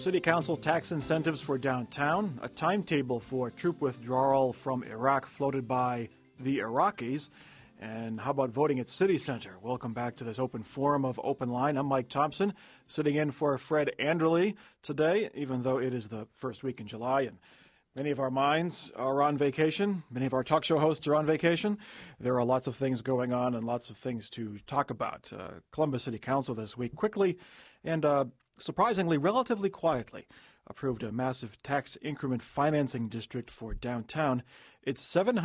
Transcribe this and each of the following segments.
City Council tax incentives for downtown, a timetable for troop withdrawal from Iraq floated by the Iraqis, and how about voting at City Center? Welcome back to this open forum of Open Line. I'm Mike Thompson, sitting in for Fred Anderle today, even though it is the first week in July, and many of our minds are on vacation. Many of our talk show hosts are on vacation. There are lots of things going on and lots of things to talk about. Columbus City Council this week quickly and surprisingly, relatively quietly, approved a massive tax increment financing district for downtown. It's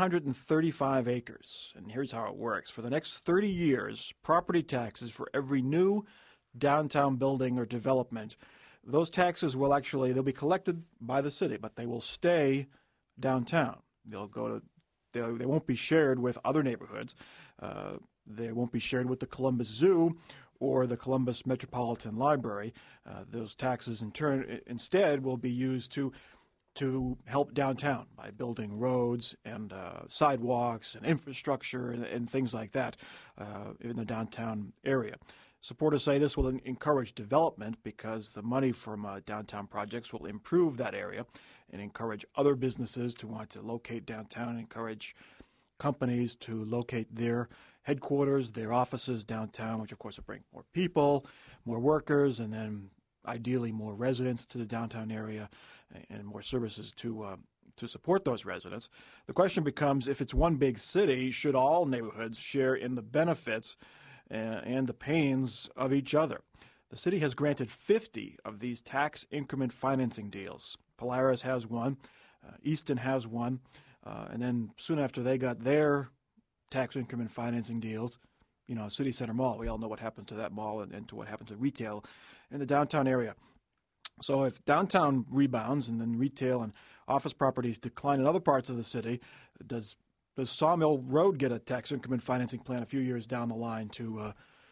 735 acres, and here's how it works. For the next 30 years, property taxes for every new downtown building or development, those taxes they'll be collected by the city, but they will stay downtown. They won't be shared with other neighborhoods. They won't be shared with the Columbus Zoo or the Columbus Metropolitan Library. Those taxes, instead, will be used to help downtown by building roads and sidewalks and infrastructure and things like that in the downtown area. Supporters say this will encourage development because the money from downtown projects will improve that area and encourage other businesses to want to locate downtown and encourage companies to locate their headquarters, their offices downtown, which of course will bring more people, more workers, and then ideally more residents to the downtown area and more services to support those residents. The question becomes, if it's one big city, should all neighborhoods share in the benefits and the pains of each other? The city has granted 50 of these tax increment financing deals. Polaris has one, Easton has one, and then soon after they got their tax increment financing deals, City Center Mall, we all know what happened to that mall and to what happened to retail in the downtown area. So if downtown rebounds and then retail and office properties decline in other parts of the city, does Sawmill Road get a tax increment financing plan a few years down the line to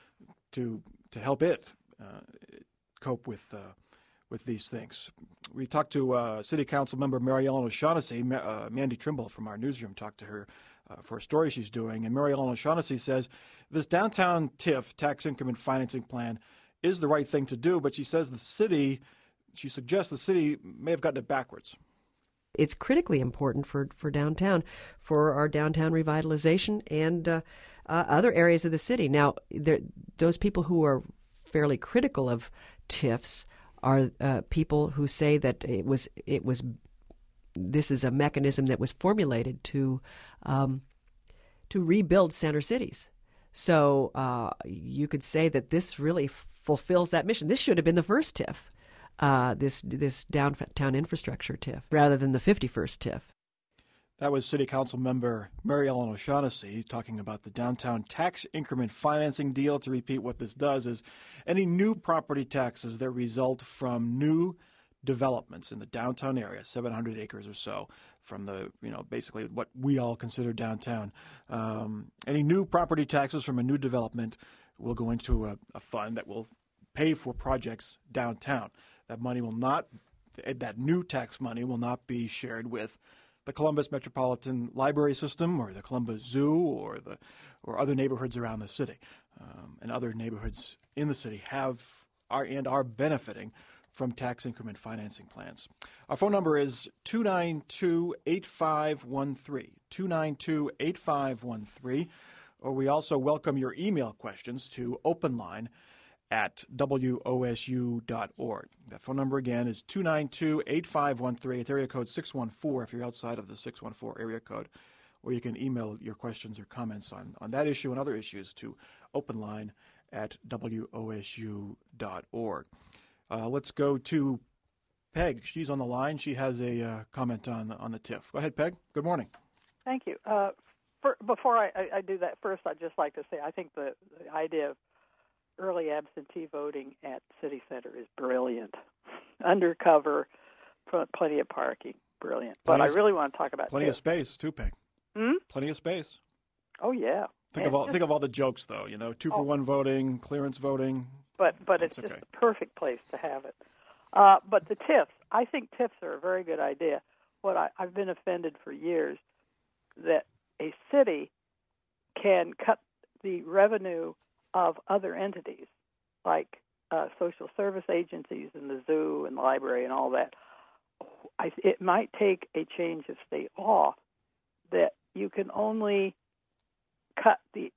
help it cope with these things? We talked to City Council member Mary Ellen O'Shaughnessy. Mandy Trimble from our newsroom talked to her for a story she's doing. And Mary Ellen O'Shaughnessy says this downtown TIF, tax increment financing plan, is the right thing to do, but she suggests the city may have gotten it backwards. It's critically important for downtown, for our downtown revitalization and other areas of the city. Now, those people who are fairly critical of TIFs are people who say that this is a mechanism that was formulated to rebuild center cities. So you could say that this really fulfills that mission. This should have been the first TIF. This downtown infrastructure TIF, rather than the 51st TIF. That was City Council member Mary Ellen O'Shaughnessy talking about the downtown tax increment financing deal. To repeat, what this does is any new property taxes that result from new developments in the downtown area, 700 acres or so, from the, basically what we all consider downtown. Any new property taxes from a new development will go into a fund that will pay for projects downtown. That new tax money will not be shared with the Columbus Metropolitan Library System or the Columbus Zoo or other neighborhoods around the city. And other neighborhoods in the city are benefiting from tax increment financing plans. Our phone number is 292-8513, 292-8513, or we also welcome your email questions to openline@wosu.org. That phone number again is 292-8513. It's area code 614 if you're outside of the 614 area code, or you can email your questions or comments on that issue and other issues to openline@wosu.org. Let's go to Peg. She's on the line. She has a comment on the TIF. Go ahead, Peg. Good morning. Thank you. Before I do that, first I'd just like to say I think the idea of early absentee voting at City Center is brilliant. Undercover, plenty of parking, brilliant. But I really want to talk about plenty of space too, Peg. Plenty of space. Oh yeah. Think of all the jokes though. 2-for-1 voting, clearance voting. But it's just the perfect place to have it. But the TIFs, I think TIFs are a very good idea. I've been offended for years that a city can cut the revenue of other entities, like social service agencies and the zoo and the library and all that, it might take a change of state law that you can only cut the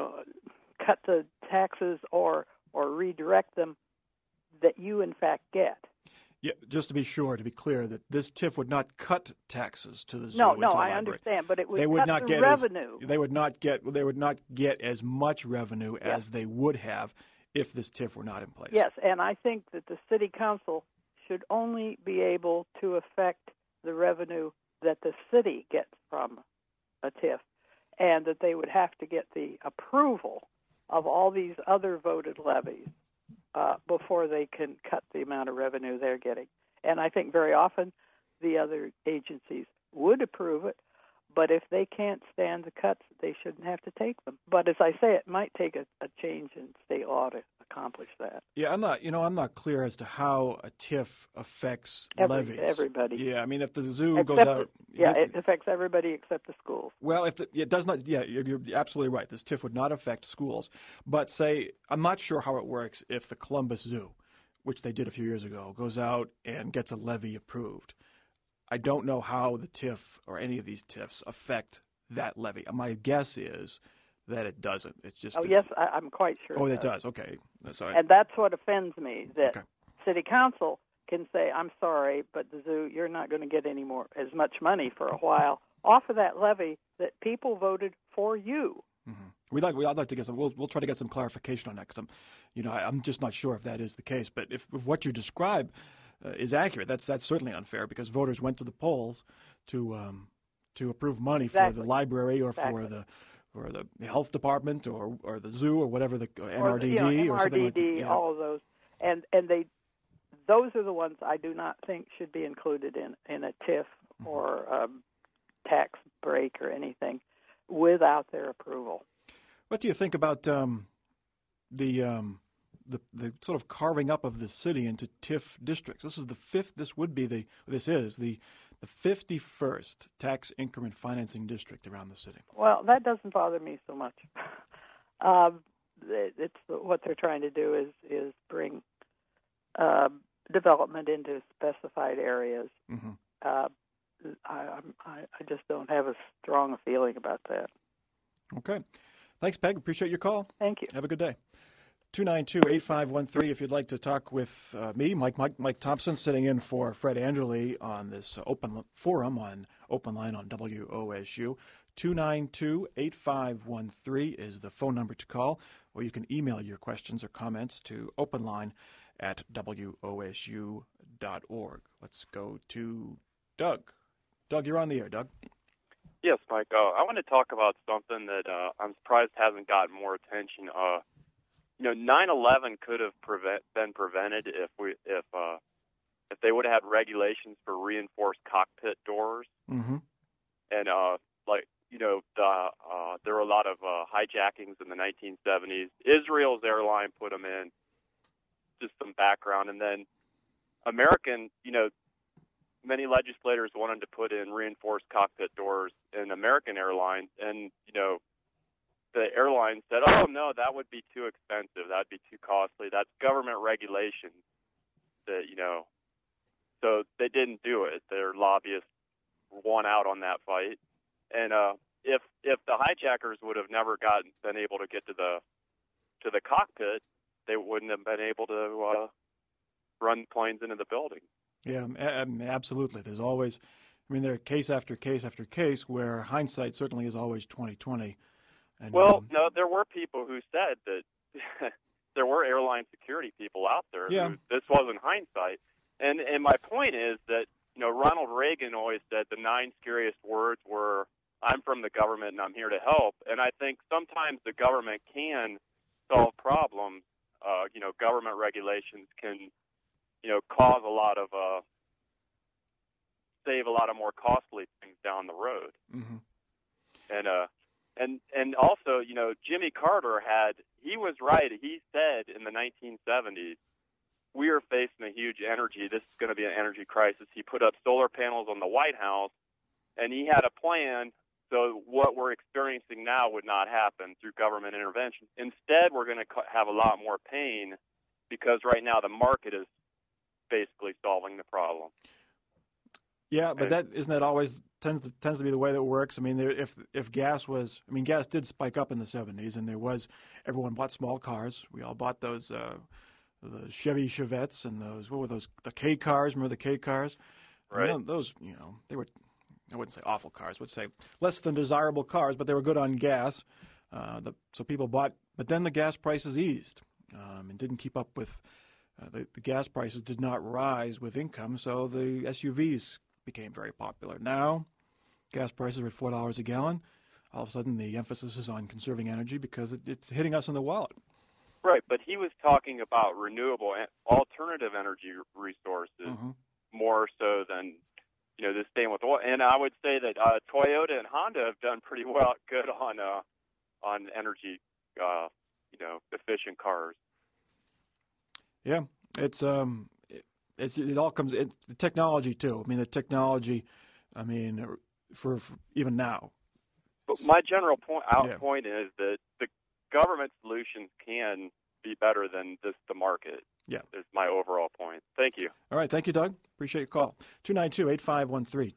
taxes or redirect them that you in fact get. Yeah, just to be sure, to be clear, that this TIF would not cut taxes to the zoo. No, and to the I library. understand, but it would they would cut not the get revenue. They would not get as much revenue as they would have if this TIF were not in place. Yes, and I think that the city council should only be able to affect the revenue that the city gets from a TIF, and that they would have to get the approval of all these other voted levies before they can cut the amount of revenue they're getting. And I think very often the other agencies would approve it, but if they can't stand the cuts, they shouldn't have to take them. But as I say, it might take a change in state law to accomplish that. Yeah, I'm not clear as to how a TIF affects levies. Everybody. Yeah, I mean, if the zoo goes out, it affects everybody except the schools. Well, it does not. Yeah, you're absolutely right. This TIF would not affect schools. But say, I'm not sure how it works if the Columbus Zoo, which they did a few years ago, goes out and gets a levy approved. I don't know how the TIF or any of these TIFs affect that levy. My guess is that it doesn't. It's just. Yes, I'm quite sure. Oh, it does. Okay, sorry. And that's what offends me. That okay. City Council can say, "I'm sorry, but the zoo, you're not going to get as much money for a while off of that levy that people voted for you." Mm-hmm. I'd like to get some. We'll try to get some clarification on that because I'm just not sure if that is the case. But if what you describe is accurate, that's certainly unfair because voters went to the polls to approve money for the library or for the health department or the zoo or whatever the MRDD or something like that. Yeah. All of those, and those are the ones I do not think should be included in a TIF or a tax break or anything without their approval. What do you think about the sort of carving up of the city into TIF districts? This is the 51st tax increment financing district around the city. Well, that doesn't bother me so much. It's what they're trying to do is bring development into specified areas. Mm-hmm. I just don't have a strong feeling about that. Okay. Thanks, Peg. Appreciate your call. Thank you. Have a good day. 292-8513 if you'd like to talk with me, Mike Thompson, sitting in for Fred Angeli on this open forum on Open Line on WOSU. 292-8513 is the phone number to call, or you can email your questions or comments to openline@wosu.org. Let's go to Doug. Doug, you're on the air, Doug. Yes, Mike. I want to talk about something that I'm surprised hasn't gotten more attention. 9/11 could have been prevented if they would have had regulations for reinforced cockpit doors. Mm-hmm. And there were a lot of hijackings in the 1970s. Israel's airline put them in. Just some background, and then many legislators wanted to put in reinforced cockpit doors in American Airlines, and the airline said, "Oh no, that would be too expensive. That'd be too costly. That's government regulation." So they didn't do it. Their lobbyists won out on that fight, and if the hijackers would have never been able to get to the cockpit, they wouldn't have been able to run planes into the building. Yeah, absolutely. There's always, there are case after case after case where hindsight certainly is always 20/20. And, no, there were people who said that there were airline security people out there who this wasn't hindsight. And my point is that, Ronald Reagan always said the 9 scariest words were, "I'm from the government and I'm here to help." And I think sometimes the government can solve problems. Government regulations can, cause a lot of, save a lot of more costly things down the road. Mm-hmm. And also, Jimmy Carter he was right. He said in the 1970s, we are facing a huge this is going to be an energy crisis. He put up solar panels on the White House, and he had a plan so what we're experiencing now would not happen through government intervention. Instead, we're going to have a lot more pain because right now the market is basically solving the problem. Yeah, but isn't that always tends to be the way that it works? I mean, if gas gas did spike up in the 70s, and everyone bought small cars. We all bought those the Chevy Chevettes and the K cars. Remember the K cars? Right. I mean, those, they were, I wouldn't say awful cars. I would say less than desirable cars, but they were good on gas. So people bought, but then the gas prices eased and didn't keep up with the gas prices did not rise with income, so the SUVs became very popular. Now, gas prices are at $4 a gallon. All of a sudden, the emphasis is on conserving energy because it's hitting us in the wallet. Right, but he was talking about renewable, alternative energy resources more so than just staying with oil. And I would say that Toyota and Honda have done pretty good on energy, efficient cars. Yeah, it all comes in the technology too. I mean, the technology. I mean, for even now. But my general point is that the government solutions can be better than just the market. Yeah, is my overall point. Thank you. All right, thank you, Doug. Appreciate your call. 292-8513,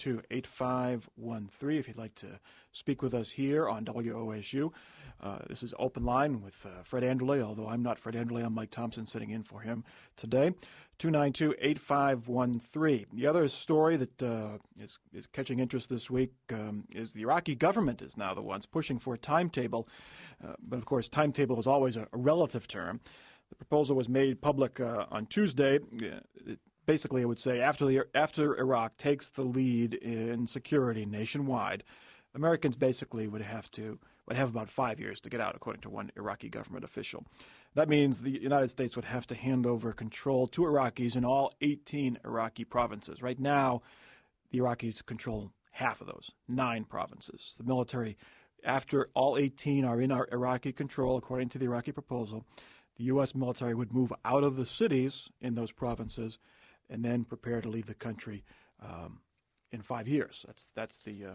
292-8513. If you'd like to speak with us here on WOSU, this is Open Line with Fred Anderle, although I'm not Fred Anderle. I'm Mike Thompson sitting in for him today. 292-8513. The other story that is catching interest this week is the Iraqi government is now the ones pushing for a timetable. But, of course, timetable is always a relative term. The proposal was made public on Tuesday. Basically, it would say after Iraq takes the lead in security nationwide, Americans basically would have about 5 years to get out, according to one Iraqi government official. That means the United States would have to hand over control to Iraqis in all 18 Iraqi provinces. Right now, the Iraqis control half of those, 9 provinces. The military, after all 18 are in our Iraqi control, according to the Iraqi proposal, the U.S. military would move out of the cities in those provinces and then prepare to leave the country in 5 years. That's the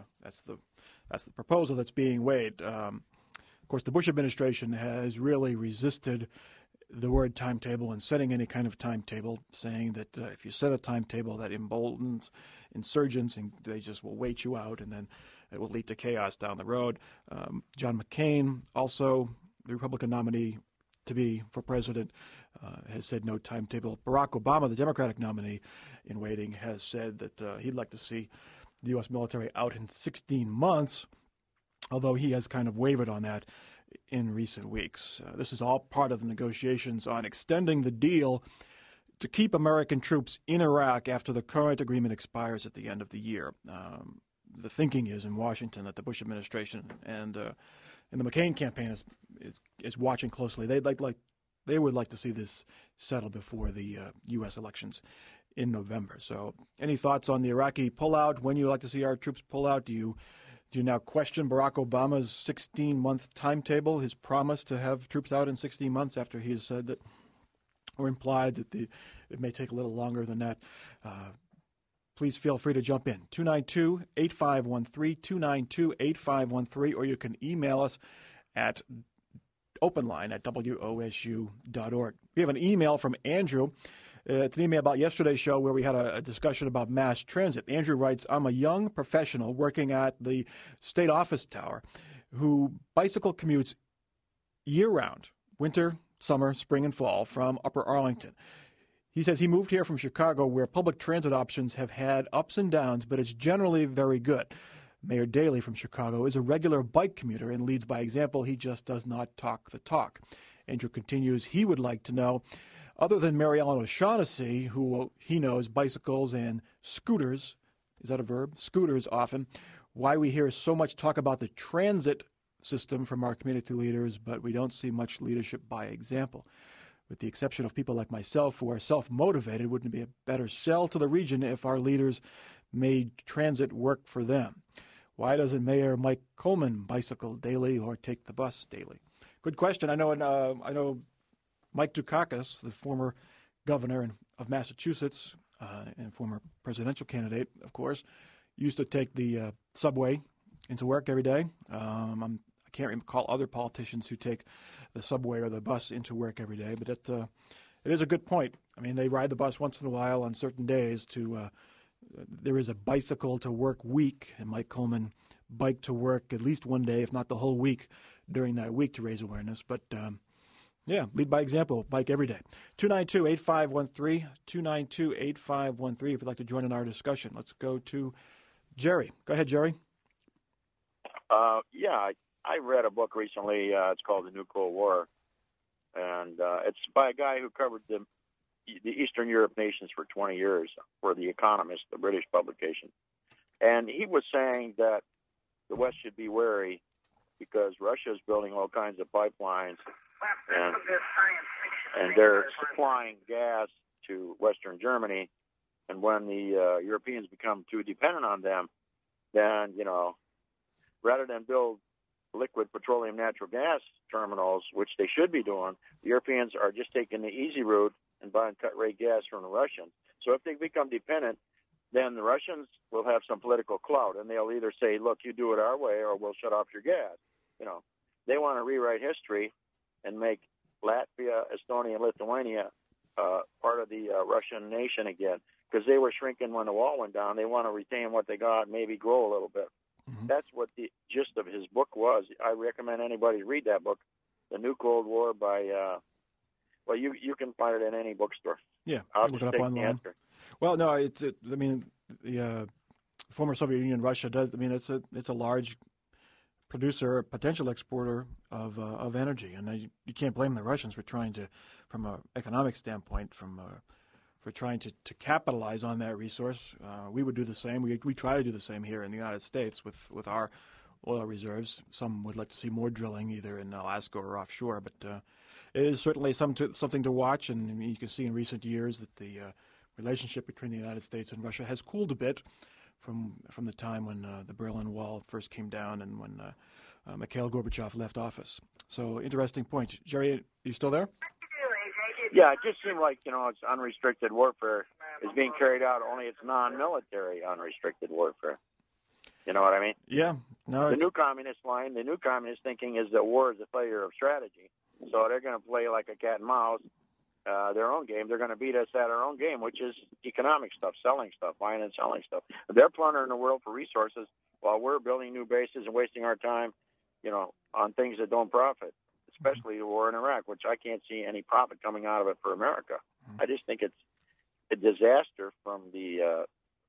proposal that's being weighed. Of course, the Bush administration has really resisted the word timetable and setting any kind of timetable, saying that if you set a timetable, that emboldens insurgents and they just will wait you out, and then it will lead to chaos down the road. John McCain, also the Republican nominee to be for president, has said no timetable. Barack Obama, the Democratic nominee in waiting, has said that he'd like to see the U.S. military out in 16 months, although he has kind of wavered on that in recent weeks. This is all part of the negotiations on extending the deal to keep American troops in Iraq after the current agreement expires at the end of the year. The thinking is in Washington that the Bush administration and the McCain campaign is watching closely. They would like to see this settled before the U.S. elections in November. So, any thoughts on the Iraqi pullout? When you like to see our troops pull out? Do you now question Barack Obama's 16-month timetable, his promise to have troops out in 16 months after he has said that, or implied that it may take a little longer than that? Please feel free to jump in. 292-8513, 292-8513, or you can email us at openline@wosu.org. We have an email from Andrew. It's an email about yesterday's show where we had a discussion about mass transit. Andrew writes, I'm a young professional working at the state office tower who bicycle commutes year-round, winter, summer, spring, and fall, from Upper Arlington. He says he moved here from Chicago where public transit options have had ups and downs, but it's generally very good. Mayor Daley from Chicago is a regular bike commuter and leads by example. He just does not talk the talk. Andrew continues, he would like to know, other than Mary Ellen O'Shaughnessy, who he knows bicycles and scooters, is that a verb? Scooters often, why we hear so much talk about the transit system from our community leaders, but we don't see much leadership by example. With the exception of people like myself who are self-motivated, wouldn't it be a better sell to the region if our leaders made transit work for them? Why doesn't Mayor Mike Coleman bicycle daily or take the bus daily? Good question. I know Mike Dukakis, the former governor of Massachusetts and former presidential candidate, of course, used to take the subway into work every day. I can't recall other politicians who take the subway or the bus into work every day, but it is a good point. I mean, they ride the bus once in a while on certain days there is a bicycle to work week, and Mike Coleman biked to work at least one day, if not the whole week, during that week to raise awareness. But, lead by example. Bike every day. 292-8513, 292-8513 if you'd like to join in our discussion. Let's go to Jerry. Go ahead, Jerry. I read a book recently. It's called The New Cold War, and it's by a guy who covered the Eastern Europe nations for 20 years for The Economist, the British publication. And he was saying that the West should be wary because Russia is building all kinds of pipelines, and they're supplying gas to Western Germany. And when the Europeans become too dependent on them, then, rather than build liquid petroleum natural gas terminals, which they should be doing, the Europeans are just taking the easy route and buying cut-rate gas from the Russians. So if they become dependent, then the Russians will have some political clout, and they'll either say, look, you do it our way, or we'll shut off your gas. They want to rewrite history and make Latvia, Estonia, and Lithuania part of the Russian nation again, because they were shrinking when the wall went down. They want to retain what they got, maybe grow a little bit. Mm-hmm. That's what the gist of his book was. I recommend anybody read that book, The New Cold War by, you can find it in any bookstore. Yeah, look it up online. Well, no, the former Soviet Union, Russia does. I mean, it's a large producer, potential exporter of energy, and you can't blame the Russians for trying to, from an economic standpoint, for trying to capitalize on that resource. We would do the same. We try to do the same here in the United States with our oil reserves. Some would like to see more drilling, either in Alaska or offshore, but it is certainly something to watch. And you can see in recent years that the relationship between the United States and Russia has cooled a bit from the time when the Berlin Wall first came down and when Mikhail Gorbachev left office. So, interesting point. Jerry, are you still there? Yeah, it just seemed like, it's unrestricted warfare is being carried out, only it's non-military unrestricted warfare. You know what I mean? Yeah. No. The new communist thinking is that war is a failure of strategy. So they're going to play like a cat and mouse, their own game. They're going to beat us at our own game, which is economic stuff, selling stuff, buying and selling stuff. They're plundering the world for resources while we're building new bases and wasting our time, on things that don't profit, especially the war in Iraq, which I can't see any profit coming out of it for America. Mm-hmm. I just think it's a disaster from the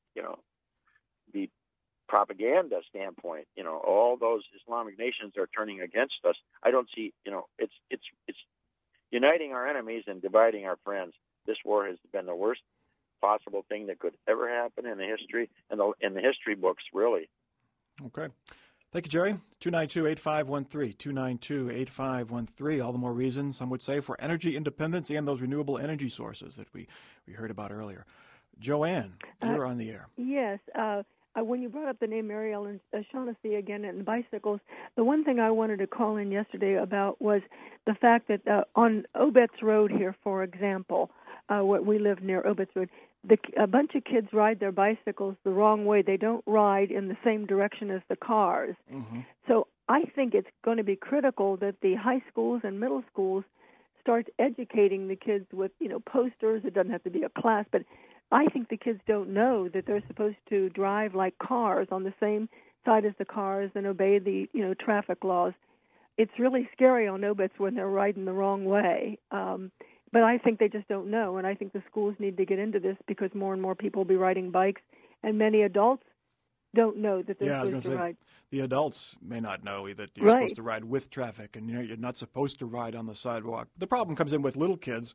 propaganda standpoint. All those Islamic nations are turning against us. I don't see, it's uniting our enemies and dividing our friends. This war has been the worst possible thing that could ever happen in the history, in the history books, really. Okay. Thank you, Jerry. 292-8513, 292-8513. All the more reason, some would say, for energy independence and those renewable energy sources that we heard about earlier. Joanne, you're on the air. Yes. When you brought up the name Mariel and Shaughnessy again and bicycles, the one thing I wanted to call in yesterday about was the fact that on Obetz Road here, for example, we live near Obetz Road, a bunch of kids ride their bicycles the wrong way. They don't ride in the same direction as the cars. Mm-hmm. So I think it's going to be critical that the high schools and middle schools start educating the kids with, posters. It doesn't have to be a class, but I think the kids don't know that they're supposed to drive like cars on the same side as the cars and obey the, traffic laws. It's really scary on Obetz when they're riding the wrong way. But I think they just don't know, and I think the schools need to get into this because more and more people will be riding bikes, and many adults don't know that they're supposed to ride. The adults may not know that you're supposed to ride with traffic, and you're not supposed to ride on the sidewalk. The problem comes in with little kids.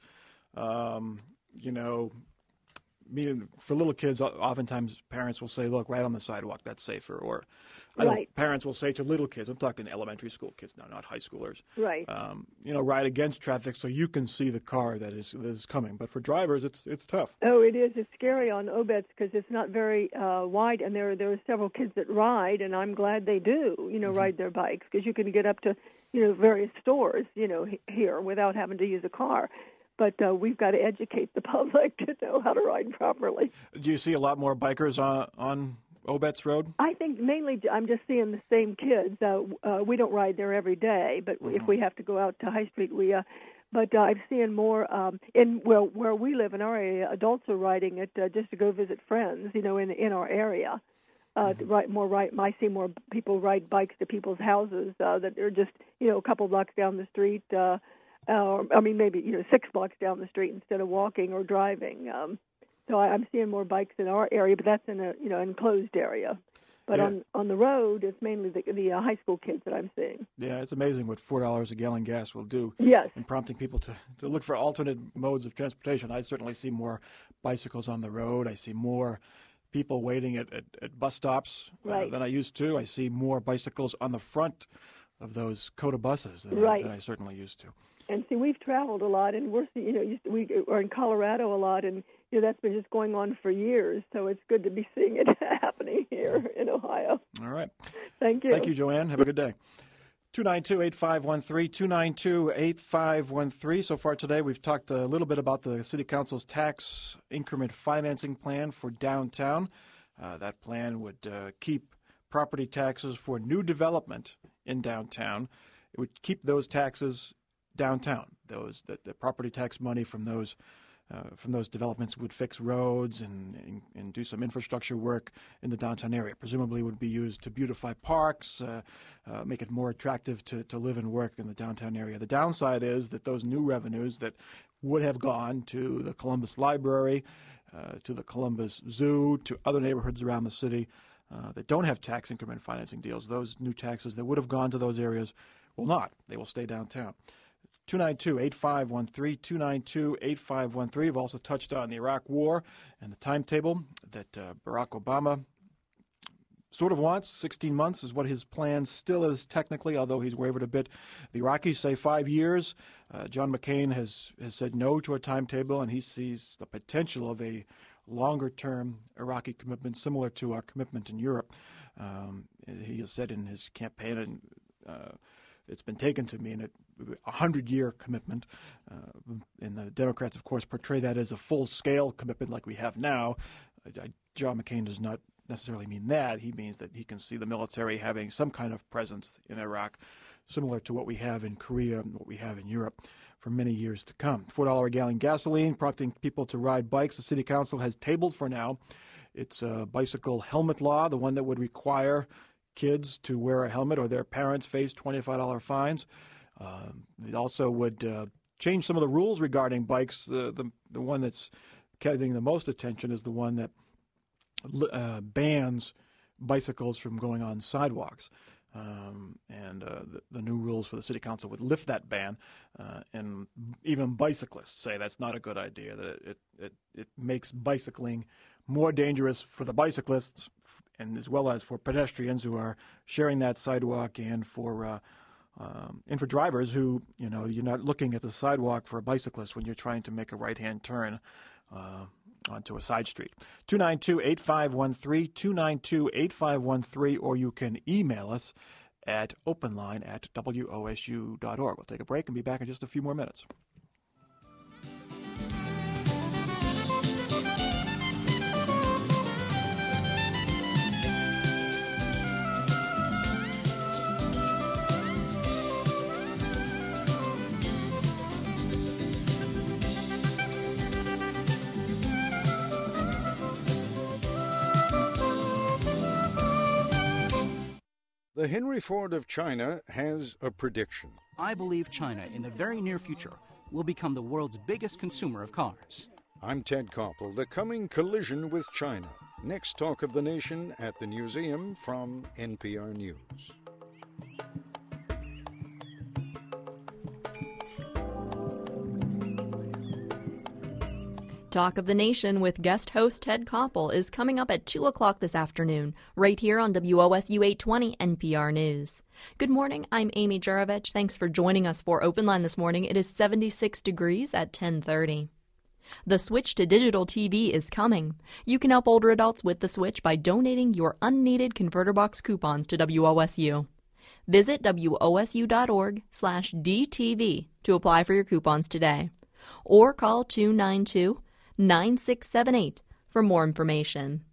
For little kids, oftentimes parents will say, look, ride on the sidewalk, that's safer. Or parents will say to little kids, I'm talking elementary school kids now, not high schoolers, ride against traffic so you can see the car that is coming. But for drivers, it's tough. Oh, it is. It's scary on Obetz because it's not very wide, and there are several kids that ride, and I'm glad they do, ride their bikes because you can get up to, various stores, here without having to use a car. But we've got to educate the public to know how to ride properly. Do you see a lot more bikers on Obetz Road? I think mainly I'm just seeing the same kids. We don't ride there every day, but if we have to go out to High Street, we But I'm seeing more where we live in our area. Adults are riding it just to go visit friends, in our area. I see more people ride bikes to people's houses that are just a couple blocks down the street, maybe 6 blocks down the street instead of walking or driving. So I'm seeing more bikes in our area, but that's in a enclosed area. But on the road, it's mainly the high school kids that I'm seeing. Yeah, it's amazing what $4 a gallon gas will do. Yes. In prompting people to look for alternate modes of transportation. I certainly see more bicycles on the road. I see more people waiting at bus stops than I used to. I see more bicycles on the front of those COTA buses than I certainly used to. And see, we've traveled a lot, and we are in Colorado a lot, and that's been just going on for years. So it's good to be seeing it happening here in Ohio. All right. Thank you. Thank you, Joanne. Have a good day. 292-8513, 292-8513. So far today, we've talked a little bit about the City Council's tax increment financing plan for downtown. That plan would keep property taxes for new development in downtown. It would keep those taxes downtown. The property tax money from those developments would fix roads and do some infrastructure work in the downtown area. Presumably would be used to beautify parks, make it more attractive to live and work in the downtown area. The downside is that those new revenues that would have gone to the Columbus Library, to the Columbus Zoo, to other neighborhoods around the city that don't have tax increment financing deals, those new taxes that would have gone to those areas will not. They will stay downtown. 292-8513, 292-8513. We've also touched on the Iraq War and the timetable that Barack Obama sort of wants. 16 months is what his plan still is technically, although he's wavered a bit. The Iraqis say 5 years. John McCain has said no to a timetable, and he sees the potential of a longer-term Iraqi commitment similar to our commitment in Europe. He has said in his campaign, and it's been taken to mean a 100-year commitment. And the Democrats, of course, portray that as a full-scale commitment like we have now. John McCain does not necessarily mean that. He means that he can see the military having some kind of presence in Iraq, similar to what we have in Korea and what we have in Europe for many years to come. $4 a gallon gasoline, prompting people to ride bikes. The City Council has tabled for now its bicycle helmet law, the one that would require kids to wear a helmet or their parents face $25 fines. It also would change some of the rules regarding bikes. The one that's getting the most attention is the one that bans bicycles from going on sidewalks. The new rules for the City Council would lift that ban, and even bicyclists say that's not a good idea, that it makes bicycling more dangerous for the bicyclists and as well as for pedestrians who are sharing that sidewalk, and for drivers who, you're not looking at the sidewalk for a bicyclist when you're trying to make a right-hand turn onto a side street. 292-8513, 292-8513, or you can email us at openline@wosu.org. We'll take a break and be back in just a few more minutes. The Henry Ford of China has a prediction. I believe China, in the very near future, will become the world's biggest consumer of cars. I'm Ted Koppel. The coming collision with China. Next Talk of the Nation at the Newseum from NPR News. Talk of the Nation with guest host Ted Koppel is coming up at 2 o'clock this afternoon, right here on WOSU 820 NPR News. Good morning, I'm Amy Juravich. Thanks for joining us for Open Line this morning. It is 76 degrees at 10:30. The switch to digital TV is coming. You can help older adults with the switch by donating your unneeded converter box coupons to WOSU. Visit wosu.org/DTV to apply for your coupons today, or call 292-9678 for more information.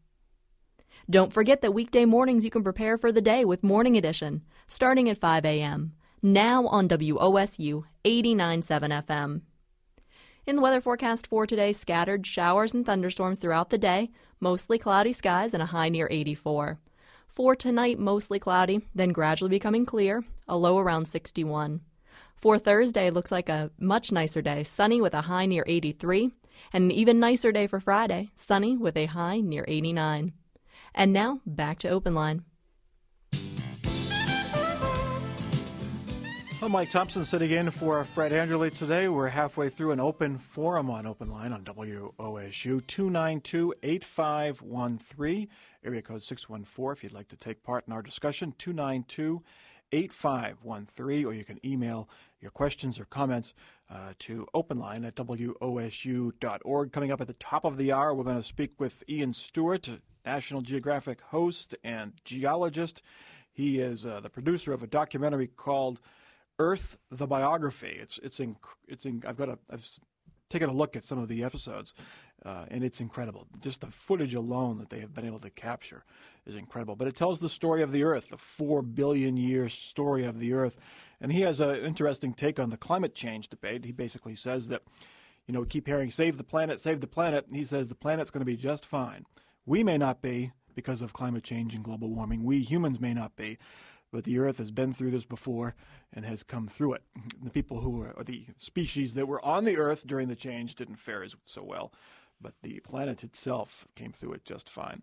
Don't forget that weekday mornings you can prepare for the day with Morning Edition, starting at 5 a.m. now on WOSU 89.7 FM. In the weather forecast for today, scattered showers and thunderstorms throughout the day, mostly cloudy skies and a high near 84. For tonight, mostly cloudy, then gradually becoming clear, a low around 61. For Thursday, looks like a much nicer day, sunny with a high near 83, and an even nicer day for Friday, sunny with a high near 89. And now, back to Open Line. Well, Mike Thompson sitting in for Fred Angeli today. We're halfway through an open forum on Open Line on WOSU 292-8513, area code 614 if you'd like to take part in our discussion, 292-8513, or you can email your questions or comments to openline@wosu.org. Coming up at the top of the hour, we're going to speak with Ian Stewart, National Geographic host and geologist. He is the producer of a documentary called Earth: The Biography. I've taken a look at some of the episodes, and it's incredible. Just the footage alone that they have been able to capture is incredible. But it tells the story of the Earth, the 4 billion year story of the Earth. And he has an interesting take on the climate change debate. He basically says that, we keep hearing save the planet, save the planet. And he says the planet's going to be just fine. We may not be because of climate change and global warming. We humans may not be. But the Earth has been through this before and has come through it. The people or the species that were on the Earth during the change didn't fare so well, but the planet itself came through it just fine.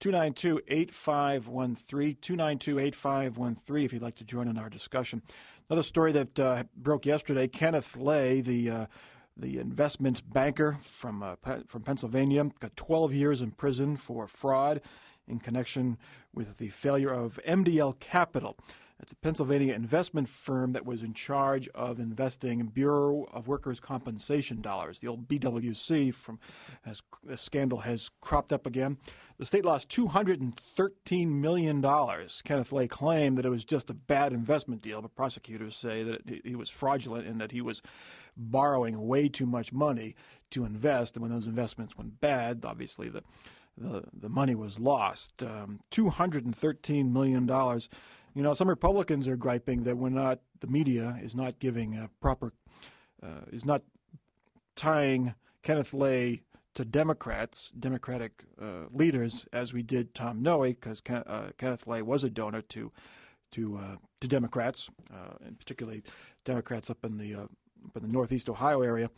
292-8513, 292-8513 if you'd like to join in our discussion. Another story that broke yesterday, Kenneth Lay, the investment banker from Pennsylvania, got 12 years in prison for fraud in connection with the failure of MDL Capital. It's a Pennsylvania investment firm that was in charge of investing in Bureau of Workers' Compensation dollars. The old BWC the scandal has cropped up again. The state lost $213 million. Kenneth Lay claimed that it was just a bad investment deal, but prosecutors say that he was fraudulent and that he was borrowing way too much money to invest. And when those investments went bad, obviously the money was lost. $213 million. Some Republicans are griping that the media is not giving is not tying Kenneth Lay to Democratic leaders as we did Tom Noe, because Kenneth Lay was a donor to Democrats, and particularly Democrats up in the Northeast Ohio area.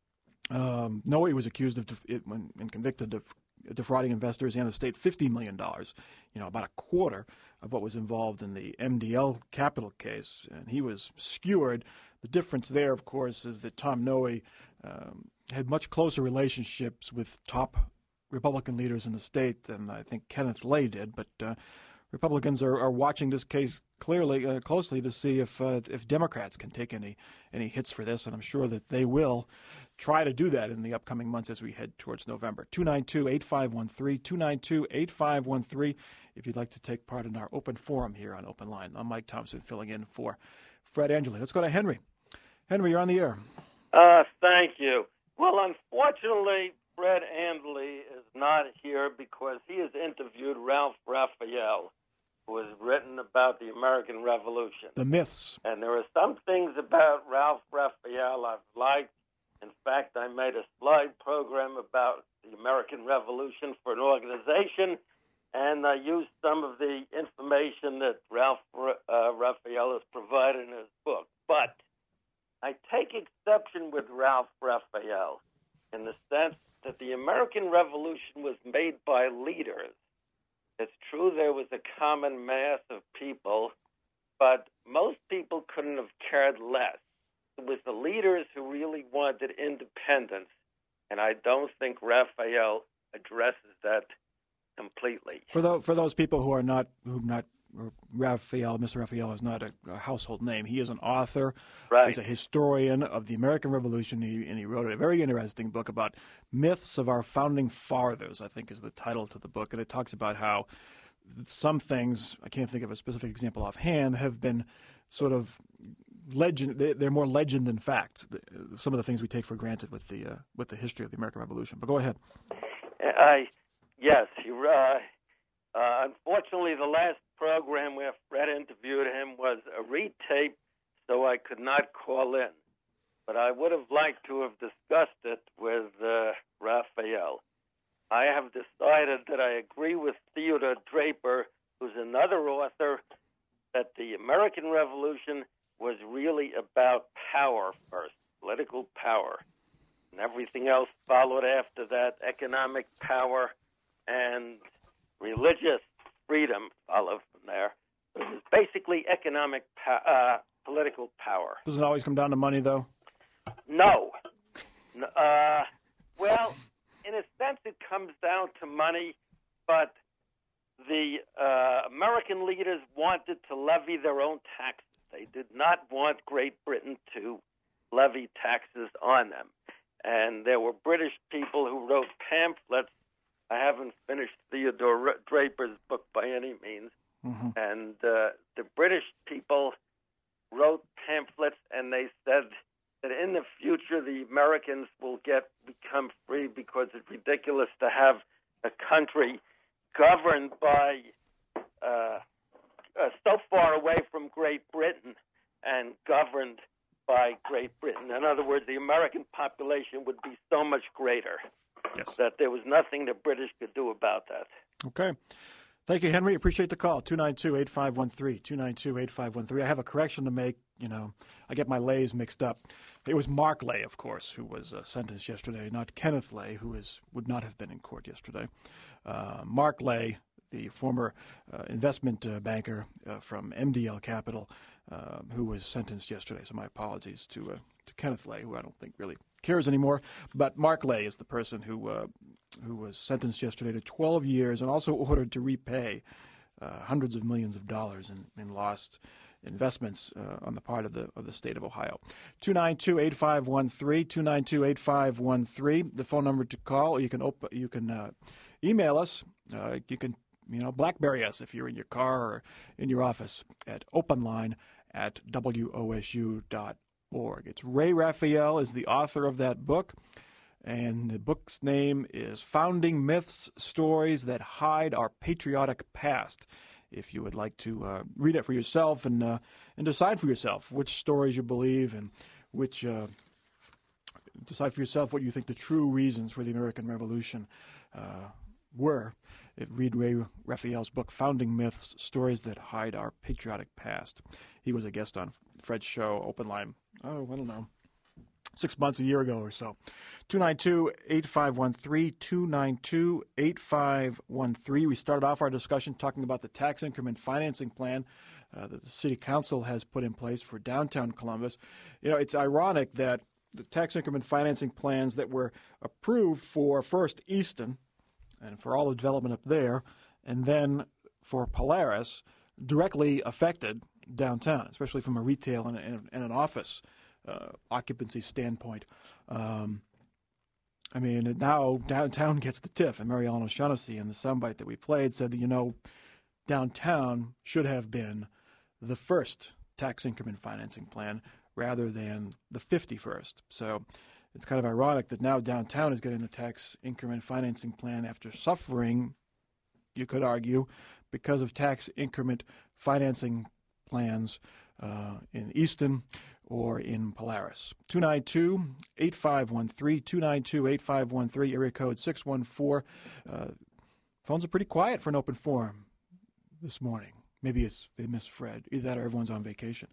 Noe was accused and convicted of defrauding investors and the state $50 million, about a quarter of what was involved in the MDL Capital case, and he was skewered. The difference there, of course, is that Tom Noe had much closer relationships with top Republican leaders in the state than I think Kenneth Lay did, but Republicans are watching this case closely to see if Democrats can take any hits for this, and I'm sure that they will try to do that in the upcoming months as we head towards November. 292-8513, 292-8513 if you'd like to take part in our open forum here on Open Line. I'm Mike Thompson filling in for Fred Angeli. Let's go to Henry. Henry, you're on the air. Thank you. Well, unfortunately, Fred Angeli is not here because he has interviewed Ralph Raphael, who has written about the American Revolution. The myths. And there are some things about Ralph Raphael I've liked. In fact, I made a slide program about the American Revolution for an organization, and I used some of the information that Ralph Raphael has provided in his book. But I take exception with Ralph Raphael in the sense that the American Revolution was made by leaders. It's true there was a common mass of people, but most people couldn't have cared less. It was the leaders who really wanted independence, and I don't think Raphael addresses that completely. For those people who Raphael, Mr. Raphael is not a household name. He is an author. Right. He's a historian of the American Revolution, and he wrote a very interesting book about myths of our founding fathers, I think is the title to the book. And it talks about how some things, I can't think of a specific example offhand, have been sort of legend. They're more legend than fact. Some of the things we take for granted with the history of the American Revolution. But go ahead. Yes, unfortunately, the last program where Fred interviewed him was a retape so I could not call in. But I would have liked to have discussed it with Raphael. I have decided that I agree with Theodore Draper, who's another author, that the American Revolution was really about power first, political power. And everything else followed after that, economic power and religious freedom followed from there. It was basically economic, political power. Doesn't always come down to money, though? No. Well, in a sense, it comes down to money, but the American leaders wanted to levy their own taxes. They did not want Great Britain to levy taxes on them. And there were British people who wrote pamphlets. I haven't finished Theodore Draper's book by any means. Mm-hmm. And the British people wrote pamphlets, and they said that in the future the Americans will become free because it's ridiculous to have a country governed by so far away from Great Britain and governed by Great Britain. In other words, the American population would be so much greater that there was nothing the British could do about that. Okay. Thank you, Henry. Appreciate the call. 292-8513, 292-8513. I have a correction to make. You know, I get my Lays mixed up. It was Mark Lay, of course, who was sentenced yesterday, not Kenneth Lay, who would not have been in court yesterday. Mark Lay, the former investment banker from MDL Capital, who was sentenced yesterday. So my apologies to Kenneth Lay, who I don't think really cares anymore. But Mark Lay is the person who was sentenced yesterday to 12 years and also ordered to repay hundreds of millions of dollars in lost investments on the part of the state of Ohio. 292-8513, 292-8513, the phone number to call. You can email us. You can BlackBerry us if you're in your car or in your office at openline@wosu.org. It's Ray Raphael is the author of that book, and the book's name is Founding Myths, Stories That Hide Our Patriotic Past. If you would like to read it for yourself and decide for yourself which stories you believe and which decide for yourself what you think the true reasons for the American Revolution were. Read Ray Raphael's book, Founding Myths, Stories That Hide Our Patriotic Past. He was a guest on Fred's show, Open Line, I don't know, 6 months, a year ago or so. 292-8513, 292-8513. We started off our discussion talking about the tax increment financing plan that the City Council has put in place for downtown Columbus. You know, it's ironic that the tax increment financing plans that were approved for first Easton and for all the development up there, and then for Polaris, directly affected downtown, especially from a retail and an office occupancy standpoint. I mean, now downtown gets the TIF, and Mary Ellen O'Shaughnessy in the soundbite that we played said that, downtown should have been the first tax increment financing plan rather than the 51st. So it's kind of ironic that now downtown is getting the tax increment financing plan after suffering, you could argue, because of tax increment financing plans in Easton or in Polaris. 292-8513, 292-8513, area code 614. Phones are pretty quiet for an open forum this morning. Maybe they miss Fred. Either that or everyone's on vacation.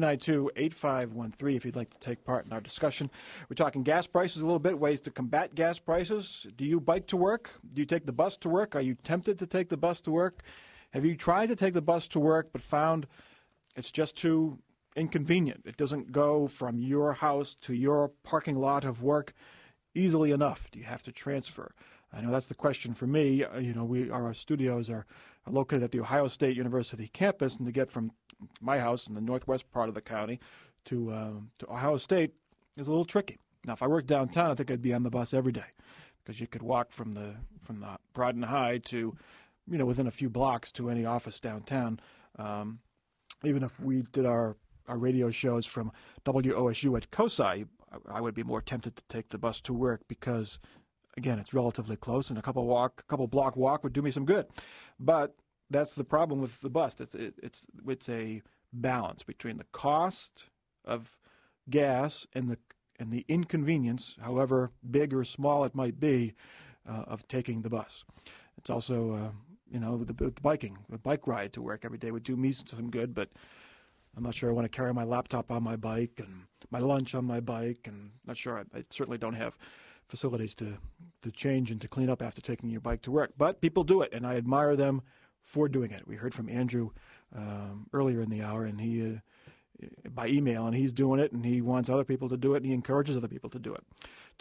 292-8513 if you'd like to take part in our discussion. We're talking gas prices a little bit, ways to combat gas prices. Do you bike to work? Do you take the bus to work? Are you tempted to take the bus to work? Have you tried to take the bus to work but found it's just too inconvenient? It doesn't go from your house to your parking lot of work easily enough. Do you have to transfer? I know that's the question for me. Our studios are located at the Ohio State University campus, and to get from my house in the northwest part of the county to Ohio State is a little tricky. Now, if I worked downtown, I think I'd be on the bus every day because you could walk from the Broad High to, within a few blocks to any office downtown. Even if we did our radio shows from WOSU at COSI, I would be more tempted to take the bus to work because, again, it's relatively close, and a couple block walk would do me some good. But that's the problem with the bus. It's a balance between the cost of gas and the inconvenience, however big or small it might be, of taking the bus. It's also, the biking. The bike ride to work every day would do me some good, but I'm not sure I want to carry my laptop on my bike and my lunch on my bike, and not sure. I certainly don't have facilities to change and to clean up after taking your bike to work. But people do it, and I admire them for doing it. We heard from Andrew earlier in the hour, and he by email, and he's doing it, and he wants other people to do it, and he encourages other people to do it.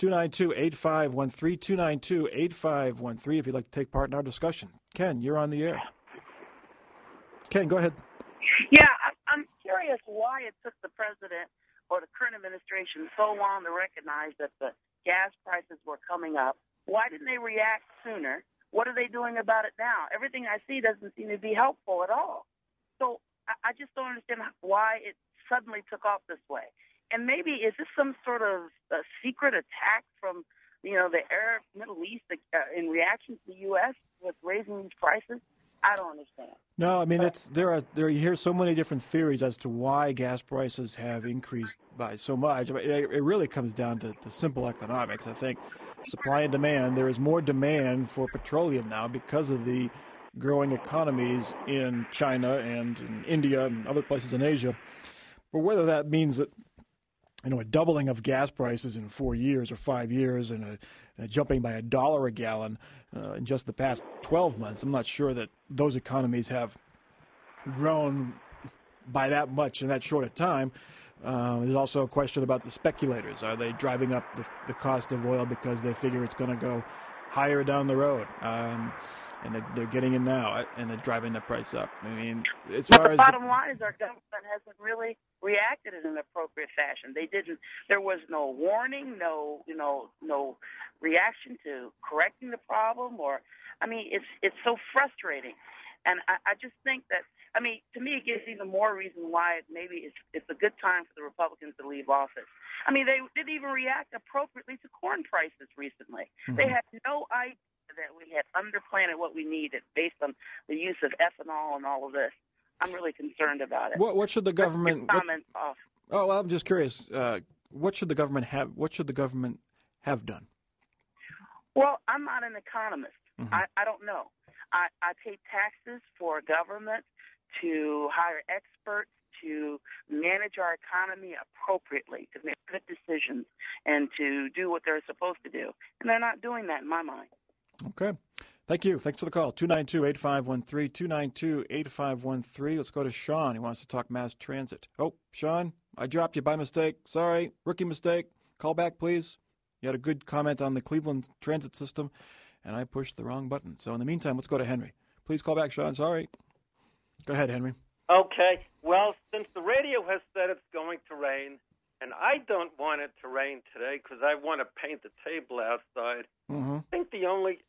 292-8513, 292-8513 if you'd like to take part in our discussion. Ken, you're on the air. Ken, go ahead. Yeah, I'm curious why it took the president or the current administration so long to recognize that the gas prices were coming up. Why didn't they react sooner? What are they doing about it now? Everything I see doesn't seem to be helpful at all. So I just don't understand why it suddenly took off this way. And maybe is this some sort of secret attack from, the Arab Middle East in reaction to the U.S. with raising these prices? I don't understand. No, I mean you hear so many different theories as to why gas prices have increased by so much. I mean, it really comes down to simple economics. I think supply and demand. There is more demand for petroleum now because of the growing economies in China and in India and other places in Asia. But whether that means that a doubling of gas prices in 4 years or 5 years and a jumping by $1 a gallon in just the past 12 months, I'm not sure that those economies have grown by that much in that short a time. There's also a question about the speculators. Are they driving up the cost of oil because they figure it's going to go higher down the road? And they're getting in now, and they're driving the price up. I mean, the bottom line is our government hasn't really reacted in an appropriate fashion. They didn't. There was no warning, no reaction to correcting the problem. It's so frustrating, and I just think that. To me, it gives even more reason why maybe it's a good time for the Republicans to leave office. They didn't even react appropriately to corn prices recently. Mm-hmm. They had no idea that we had underplanted what we needed based on the use of ethanol and all of this. I'm really concerned about it. What should the government? Off. Oh, well, I'm just curious. What should the government have? What should the government have done? Well, I'm not an economist. Mm-hmm. I don't know. I pay taxes for government to hire experts to manage our economy appropriately, to make good decisions, and to do what they're supposed to do. And they're not doing that in my mind. Okay. Thank you. Thanks for the call. 292-8513, 292-8513. Let's go to Sean. He wants to talk mass transit. Oh, Sean, I dropped you by mistake. Sorry. Rookie mistake. Call back, please. You had a good comment on the Cleveland transit system, and I pushed the wrong button. So in the meantime, let's go to Henry. Please call back, Sean. Sorry. Go ahead, Henry. Okay. Well, since the radio has said it's going to rain, and I don't want it to rain today because I want to paint the table outside. Mm-hmm. I think the only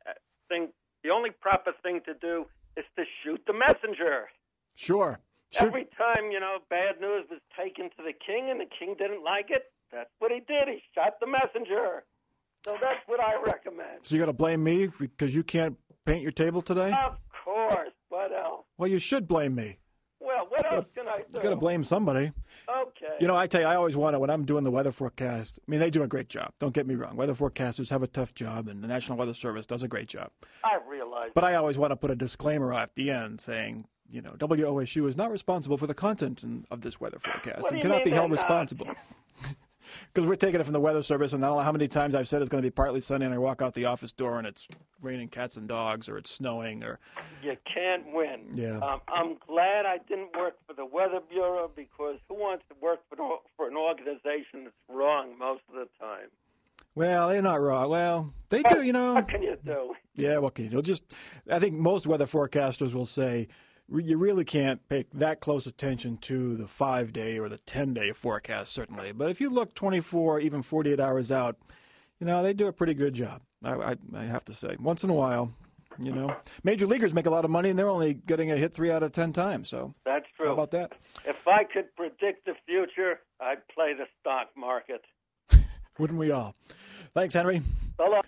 proper thing to do is to shoot the messenger. Sure. Every time, bad news was taken to the king and the king didn't like it, that's what he did. He shot the messenger. So that's what I recommend. So you got to blame me because you can't paint your table today? Of course. What else? Well, you should blame me. Well, what else can I do? You got to blame somebody. Okay. I tell you, I always want to, when I'm doing the weather forecast, they do a great job. Don't get me wrong. Weather forecasters have a tough job, and the National Weather Service does a great job. I realize. But I always want to put a disclaimer at the end saying, WOSU is not responsible for the content of this weather forecast and cannot be held responsible. Because we're taking it from the Weather Service, and I don't know how many times I've said it's going to be partly sunny, and I walk out the office door, and it's raining cats and dogs, or it's snowing, or... You can't win. Yeah. I'm glad I didn't work for the Weather Bureau, because who wants to work for an organization that's wrong most of the time? Well, they're not wrong. Well, they do, What can you do? Yeah, what can you do? I think most weather forecasters will say, you really can't pay that close attention to the 5-day or the 10-day forecast, certainly. But if you look 24, even 48 hours out, they do a pretty good job, I have to say. Once in a while, Major leaguers make a lot of money, and they're only getting a hit 3 out of 10 times. So that's true. How about that? If I could predict the future, I'd play the stock market. Wouldn't we all? Thanks, Henry. Hello.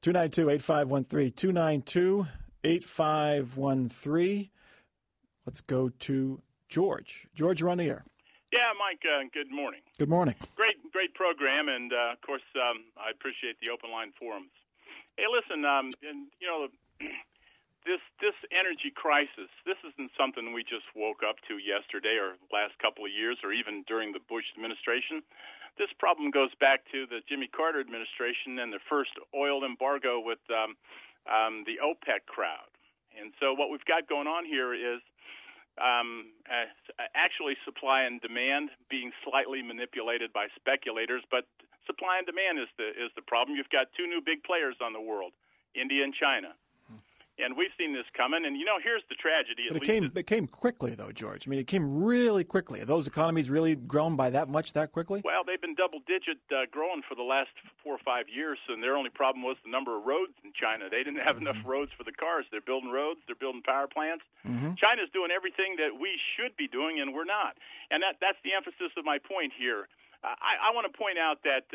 292-8513, 292-8513. Let's go to George. George, you're on the air. Yeah, Mike, good morning. Good morning. Great program, and, of course, I appreciate the open line forums. Hey, listen, this energy crisis, this isn't something we just woke up to yesterday or last couple of years or even during the Bush administration. This problem goes back to the Jimmy Carter administration and the first oil embargo with the OPEC crowd. And so what we've got going on here is actually supply and demand being slightly manipulated by speculators, but supply and demand is the problem. You've got two new big players on the world, India and China. And we've seen this coming, and, here's the tragedy. But it came quickly, though, George. I mean, it came really quickly. Have those economies really grown by that much that quickly? Well, they've been double-digit growing for the last 4 or 5 years, and their only problem was the number of roads in China. They didn't have enough roads for the cars. They're building roads. They're building power plants. China's doing everything that we should be doing, and we're not. And that's the emphasis of my point here. I want to point out that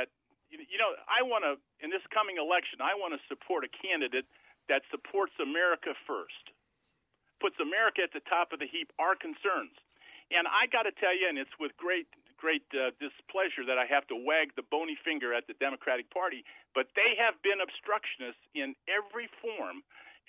I want to, in this coming election, I want to support a candidate that supports America first, puts America at the top of the heap, our concerns. And I got to tell you, and it's with great displeasure that I have to wag the bony finger at the Democratic Party, but they have been obstructionists in every form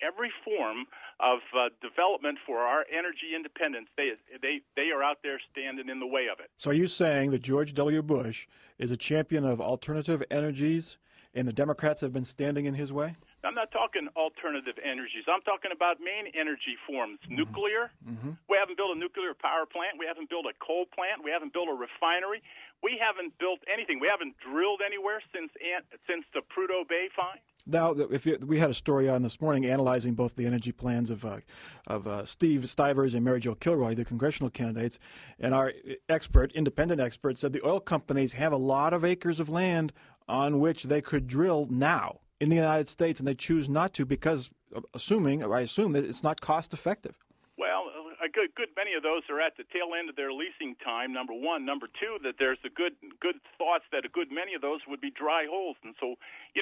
of development for our energy independence. They are out there standing in the way of it. So are you saying that George W. Bush is a champion of alternative energies and the Democrats have been standing in his way? I'm not talking alternative energies. I'm talking about main energy forms. Nuclear. We haven't built a nuclear power plant. We haven't built a coal plant. We haven't built a refinery. We haven't built anything. We haven't drilled anywhere since the Prudhoe Bay find. Now, we had a story on this morning analyzing both the energy plans of Steve Stivers and Mary Jo Kilroy, the congressional candidates, and our independent expert, said the oil companies have a lot of acres of land on which they could drill now in the United States, and they choose not to because I assume that it's not cost effective. Well, a good many of those are at the tail end of their leasing time, number one. Number two, that there's a good thoughts that a good many of those would be dry holes. And so,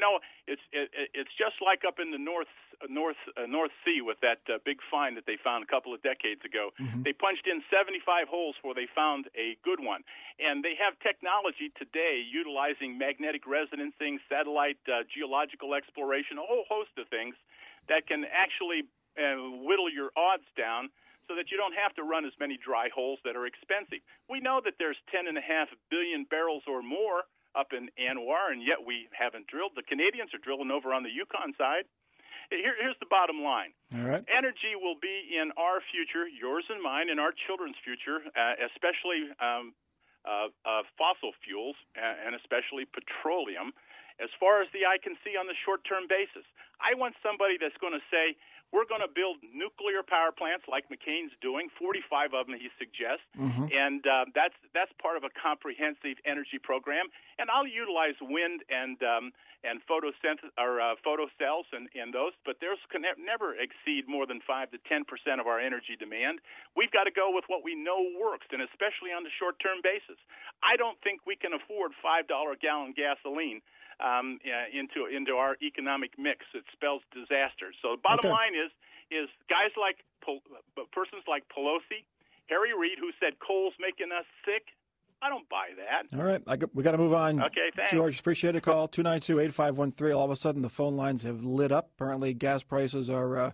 it's just like up in the North Sea with that big find that they found a couple of decades ago. They punched in 75 holes where they found a good one. And they have technology today utilizing magnetic resonancing, satellite geological exploration, a whole host of things that can actually whittle your odds down so that you don't have to run as many dry holes that are expensive. We know that there's 10.5 billion barrels or more up in Anwar, and yet we haven't drilled. The Canadians are drilling over on the Yukon side. Here's the bottom line. All right. Energy will be in our future, yours and mine, and our children's future, especially fossil fuels and especially petroleum, as far as the eye can see on the short-term basis. I want somebody that's going to say, we're going to build nuclear power plants like McCain's doing, 45 of them he suggests, and that's part of a comprehensive energy program. And I'll utilize wind and photosynthesis or photo cells and those, but those can never exceed more than 5 to 10% of our energy demand. We've got to go with what we know works, and especially on the short-term basis. I don't think we can afford $5 a gallon gasoline into our economic mix. It spells disaster. So the bottom line is guys like persons like Pelosi, Harry Reid, who said coal's making us sick. I don't buy that. All right, we got to move on. Okay, thanks. George, appreciate the call. 292-8513. All of a sudden, the phone lines have lit up. Apparently, gas prices are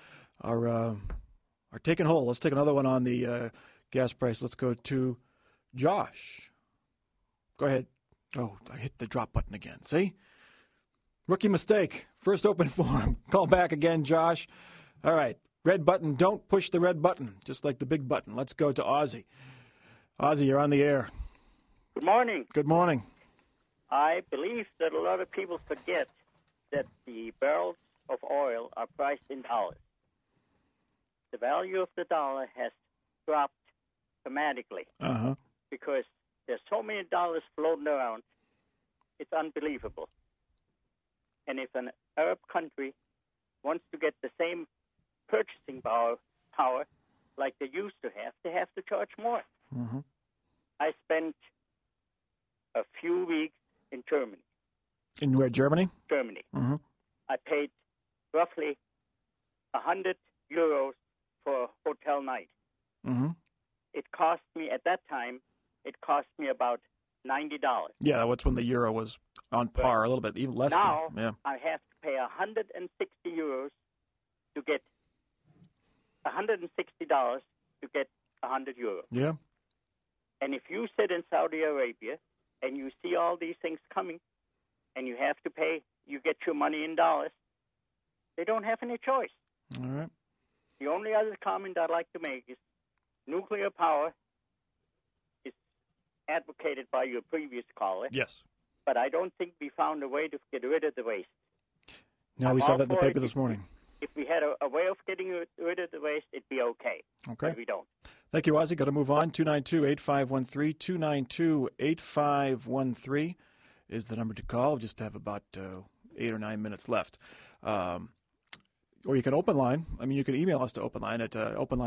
taking hold. Let's take another one on the gas price. Let's go to Josh. Go ahead. Oh, I hit the drop button again. See? Rookie mistake. First open forum. Call back again, Josh. All right. Red button. Don't push the red button, just like the big button. Let's go to Ozzy. Ozzy, you're on the air. Good morning. Good morning. I believe that a lot of people forget that the barrels of oil are priced in dollars. The value of the dollar has dropped dramatically because there's so many dollars floating around, it's unbelievable. And if an Arab country wants to get the same purchasing power like they used to have, they have to charge more. I spent a few weeks in Germany. In where, Germany? Germany. I paid roughly 100 euros for a hotel night. it cost me at that time. It cost me about $90. Yeah, that's when the euro was on par, a little bit, even less. Now than, yeah. I have to pay 160 euros to get $160 to get 100 euros. Yeah. And if you sit in Saudi Arabia and you see all these things coming, and you have to pay, you get your money in dollars. They don't have any choice. All right. The only other comment I'd like to make is nuclear power is advocated by your previous caller. Yes. But I don't think we found a way to get rid of the waste. No, we saw that in the paper this morning. If we had a way of getting rid of the waste, it'd be okay. Okay. But we don't. Thank you, Ozzy. Got to move on. 292-8513. 292-8513 is the number to call. Just have about 8 or 9 minutes left. Or you can open line. I mean, you can email us to openline at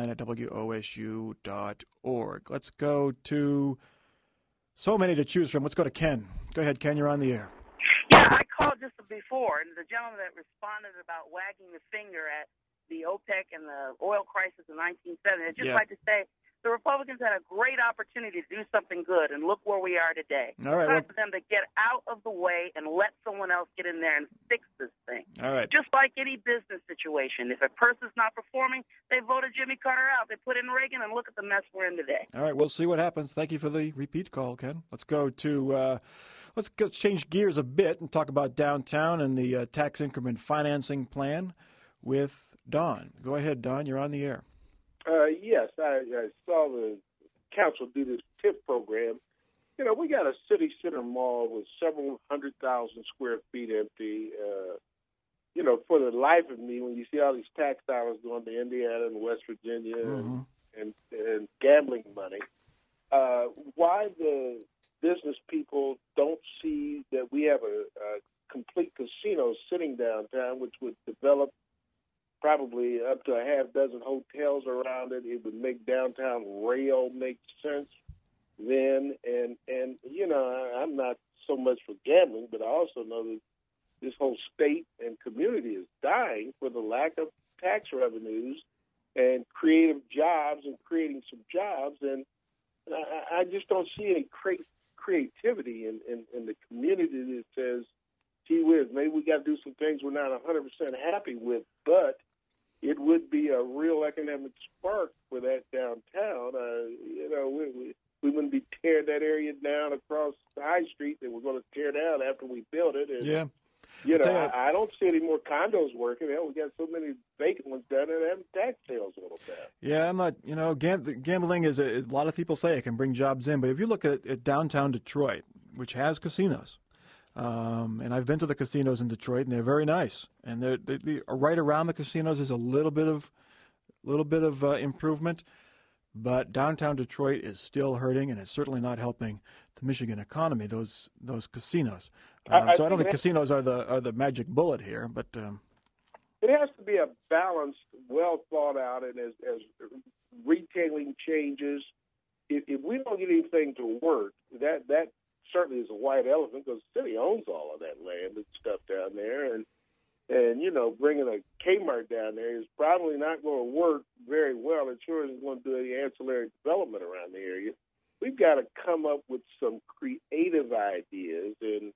wosu.org. Let's go to so many to choose from. Let's go to Ken. Go ahead, Ken. You're on the air. Yeah, I called just before, and the gentleman that responded about wagging the finger at the OPEC and the oil crisis in 1970, I'd just like to say the Republicans had a great opportunity to do something good, and look where we are today. All right, it's time for them to get out of the way and let someone else get in there and fix this thing. All right. Just like any business situation. If a person's not performing, they voted Jimmy Carter out. They put in Reagan, and look at the mess we're in today. All right, we'll see what happens. Thank you for the repeat call, Ken. Let's go to let's change gears a bit and talk about downtown and the tax increment financing plan with Don. Go ahead, Don. You're on the air. Yes, I saw the council do this TIF program. You know, we got a city center mall with several 100,000 square feet empty. You know, for the life of me, when you see all these tax dollars going to Indiana and West Virginia and gambling money, why the business people don't see that we have a complete casino sitting downtown, which would develop probably up to a half dozen hotels around it. It would make downtown rail make sense then. And you know, I'm not so much for gambling, but I also know that this whole state and community is dying for the lack of tax revenues and creative jobs and creating some jobs. And I just don't see any creativity in the community that says, gee whiz, maybe we got to do some things we're not 100% happy with, but it would be a real economic spark for that downtown. You know, we wouldn't be tearing that area down across the high street that we're going to tear down after we build it. And, yeah. You know, I don't see any more condos working. Hell, we got so many vacant ones down there that have tax sales a little bit. Yeah, I'm not, you know, gambling is a lot of people say it can bring jobs in. But if you look at downtown Detroit, which has casinos, and I've been to the casinos in Detroit, and they're very nice. And they're right around the casinos is a little bit of improvement. But downtown Detroit is still hurting, and it's certainly not helping the Michigan economy. Those casinos. So I don't think casinos are the magic bullet here, but it has to be a balanced, well thought out, and as retailing changes, if we don't get anything to work, that certainly is a white elephant because the city owns all of that land and stuff down there, and you know, bringing a Kmart down there is probably not going to work very well. It sure isn't going to do any ancillary development around the area. We've got to come up with some creative ideas, and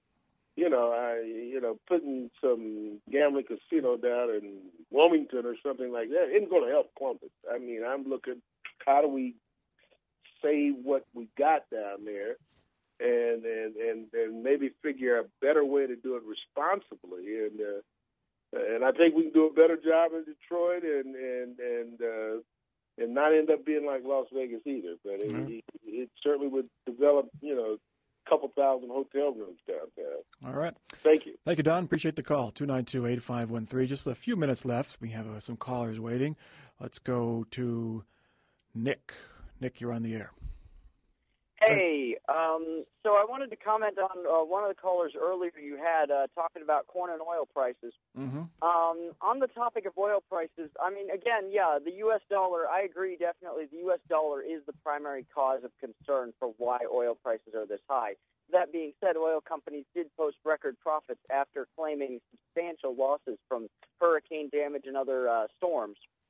putting some gambling casino down in Wilmington or something like that isn't going to help Columbus. I mean, I'm looking, how do we save what we got down there, and maybe figure a better way to do it responsibly, and I think we can do a better job in Detroit and not end up being like Las Vegas either. But it certainly would develop, you know, a couple thousand hotel rooms downtown. All right. Thank you. Thank you, Don. Appreciate the call. 292-8513. Just a few minutes left. We have some callers waiting. Let's go to Nick. Nick, you're on the air. Hey, so I wanted to comment on one of the callers earlier you had talking about corn and oil prices. Mm-hmm. On the topic of oil prices, I mean, again, yeah, the U.S. dollar, I agree definitely, the U.S. dollar is the primary cause of concern for why oil prices are this high. That being said, oil companies did post record profits after claiming substantial losses from hurricane damage and other storms.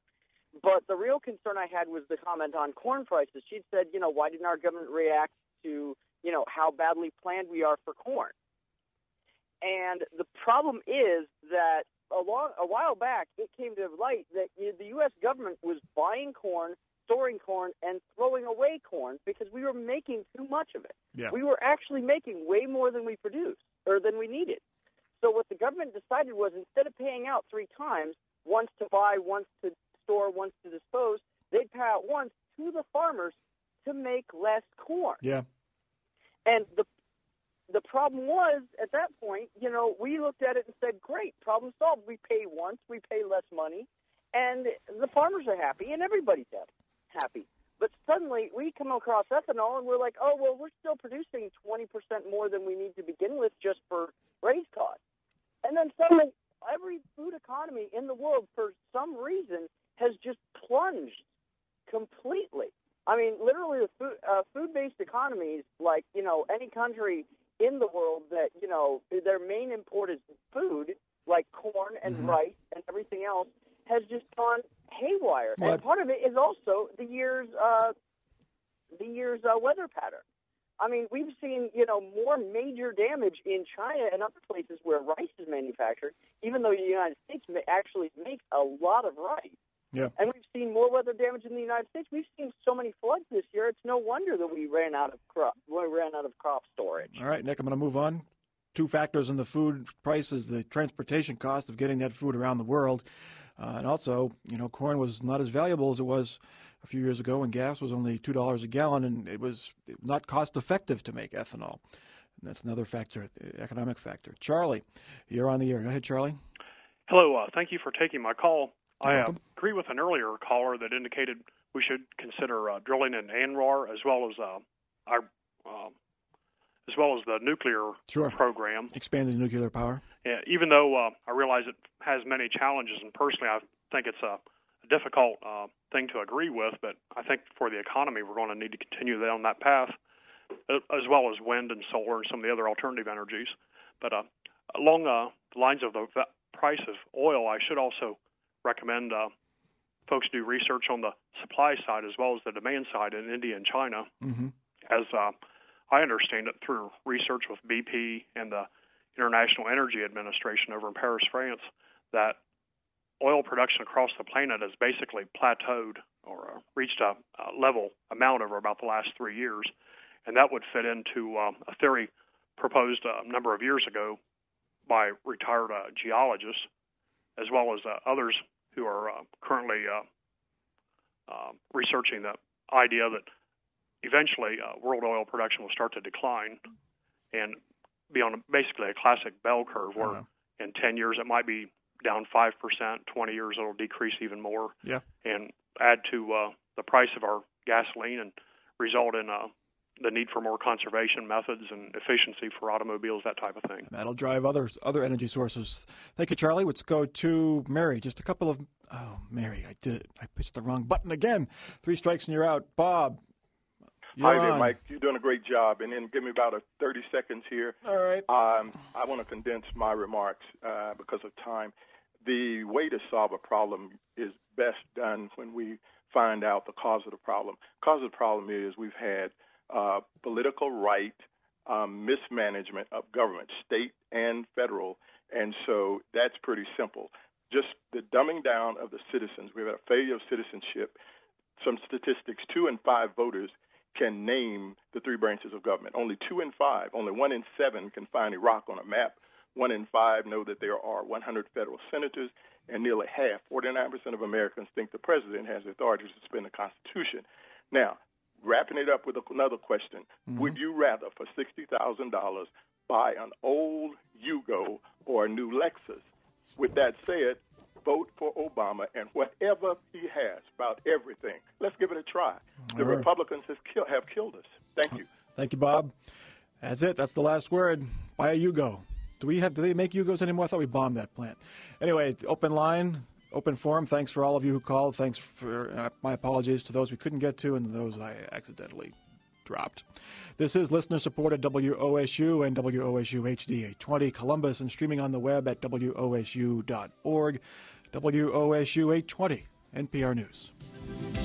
But the real concern I had was the comment on corn prices. She'd said, why didn't our government react to, how badly planned we are for corn? And the problem is that a while back, it came to light that the U.S. government was buying corn, storing corn, and throwing away corn because we were making too much of it. Yeah. We were actually making way more than we produced or than we needed. So what the government decided was instead of paying out 3 times, once to buy, once to store, once to dispose, they'd pay out once to the farmers to make less corn. Yeah. And the problem was, at that point, we looked at it and said, great, problem solved. We pay once, we pay less money, and the farmers are happy, and everybody's happy. But suddenly, we come across ethanol, and we're like, oh, well, we're still producing 20% more than we need to begin with just for raise costs. And then suddenly, every food economy in the world, for some reason, has just plunged completely. I mean, literally, the food-based economies, like, any country in the world that, their main import is food, like corn and rice and everything else, has just gone haywire. Well, and part of it is also the year's weather pattern. I mean, we've seen, more major damage in China and other places where rice is manufactured, even though the United States actually makes a lot of rice. Yeah. And we've seen more weather damage in the United States. We've seen so many floods this year. It's no wonder that we ran out of crop storage. All right, Nick, I'm going to move on. 2 factors in the food price is the transportation cost of getting that food around the world. And also, corn was not as valuable as it was a few years ago when gas was only $2 a gallon, and it was not cost effective to make ethanol. And that's another factor, the economic factor. Charlie, you're on the air. Go ahead, Charlie. Hello. Thank you for taking my call. I agree with an earlier caller that indicated we should consider drilling in ANWR as well as the nuclear program. Expanding nuclear power. Yeah, even though I realize it has many challenges, and personally I think it's a difficult thing to agree with, but I think for the economy we're going to need to continue down that path, as well as wind and solar and some of the other alternative energies. But along the lines of the price of oil, I should also recommend folks do research on the supply side as well as the demand side in India and China. As I understand it through research with BP and the International Energy Administration over in Paris, France, that oil production across the planet has basically plateaued or reached a level amount over about the last 3 years. And that would fit into a theory proposed a number of years ago by retired geologists, as well as others who are currently researching the idea that eventually world oil production will start to decline and be on basically a classic bell curve where in 10 years it might be down 5%, 20 years it'll decrease even more, and add to the price of our gasoline and result in the need for more conservation methods and efficiency for automobiles, that type of thing. That'll drive other energy sources. Thank you, Charlie. Let's go to Mary. Just a couple of... Oh, Mary, I did it. I pushed the wrong button again. 3 strikes and you're out. Bob, Hi there, Mike. You're doing a great job. And then give me about 30 seconds here. All right. I want to condense my remarks because of time. The way to solve a problem is best done when we find out the cause of the problem. The cause of the problem is we've had political right mismanagement of government, state and federal, and so that's pretty simple. Just the dumbing down of the citizens. We've had a failure of citizenship. Some statistics, 2 in 5 voters can name the 3 branches of government. Only 2 in 5, only 1 in 7 can find Iraq on a map. 1 in 5 know that there are 100 federal senators, and nearly half, 49% of Americans, think the president has the authority to suspend the Constitution. Now, wrapping it up with another question, would you rather, for $60,000, buy an old Yugo or a new Lexus? With that said, vote for Obama and whatever he has about everything. Let's give it a try. The Republicans have killed us. Thank you. Thank you, Bob. That's it. That's the last word. Buy a Yugo. Do they make Yugos anymore? I thought we bombed that plant. Anyway, open line, open forum. Thanks for all of you who called. Thanks for my apologies to those we couldn't get to and those I accidentally dropped. This is listener-supported WOSU and WOSU HD 820 Columbus and streaming on the web at WOSU.org. WOSU 820, NPR News.